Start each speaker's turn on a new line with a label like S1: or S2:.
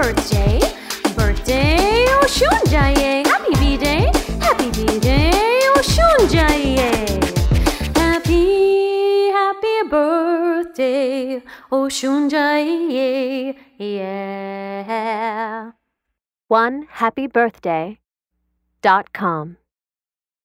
S1: birthday. Birthday Oshunjaye. Happy B-Day. Happy B-Day Oshunjaye. Happy birthday Oshunjaye. Yeah.
S2: OneHappyBirthday.com